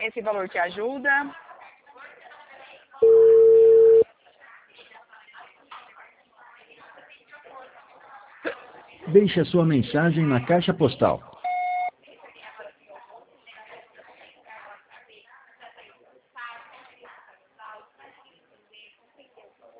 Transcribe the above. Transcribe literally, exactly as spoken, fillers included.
Esse valor te ajuda? Deixe a sua mensagem na caixa postal